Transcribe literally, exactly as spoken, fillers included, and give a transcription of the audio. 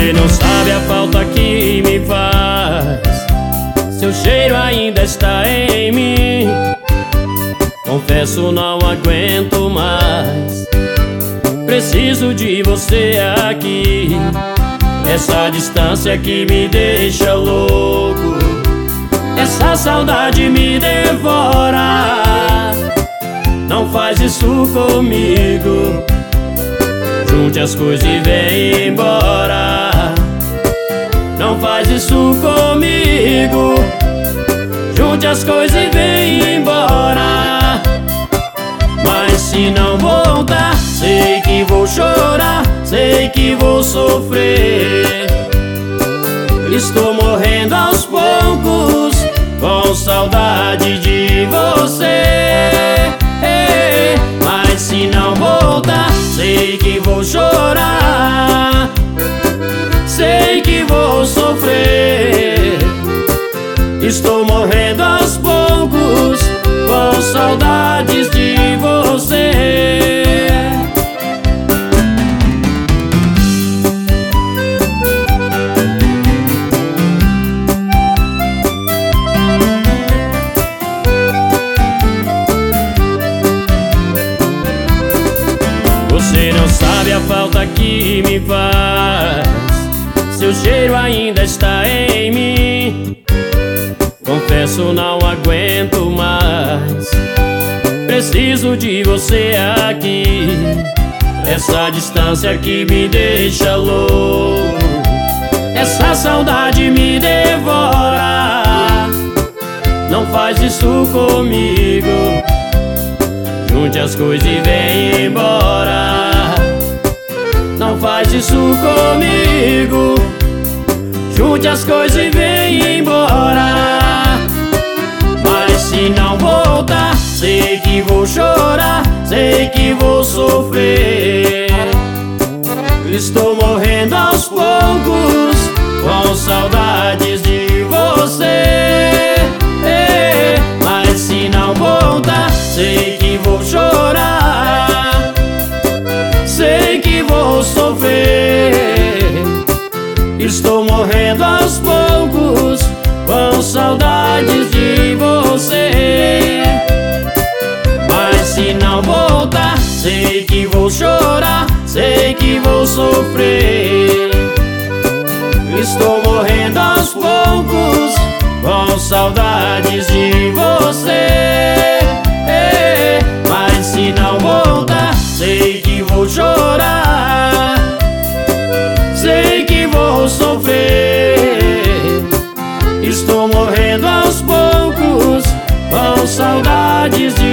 Você não sabe a falta que me faz. Seu cheiro ainda está em mim. Confesso, não aguento mais. Preciso de você aqui. Essa distância que me deixa louco. Essa saudade me devora. Não faz isso comigo. Junte as coisas e vem embora. Não faz isso comigo. Junte as coisas e vem embora. Mas se não voltar, sei que vou chorar, sei que vou sofrer. Estou morrendo aos poucos, com saudade de você. Mas se não voltar, sei que vou chorar, sei que vou sofrer. Estou morrendo aos poucos, com saudades de você. Você não sabe a falta que me faz. Seu cheiro ainda está em mim. Confesso, não aguento mais. Preciso de você aqui. Essa distância que me deixa louco. Essa saudade me devora. Não faz isso comigo. Junte as coisas e vem embora. Não faz isso comigo. Junte as coisas e vem embora. Mas se não voltar, sei que vou chorar, sei que vou sofrer. Estou morrendo aos poucos, com saudades de você. Mas se não voltar, sei que vou chorar, sei que vou sofrer. Estou morrendo aos poucos, com saudades de você. Mas se não voltar, sei que vou chorar, sei que vou sofrer. Estou morrendo aos poucos, com saudades de você. Mas se não voltar, sei que vou chorar, sei que vou sofrer. Estou morrendo aos poucos, com saudades de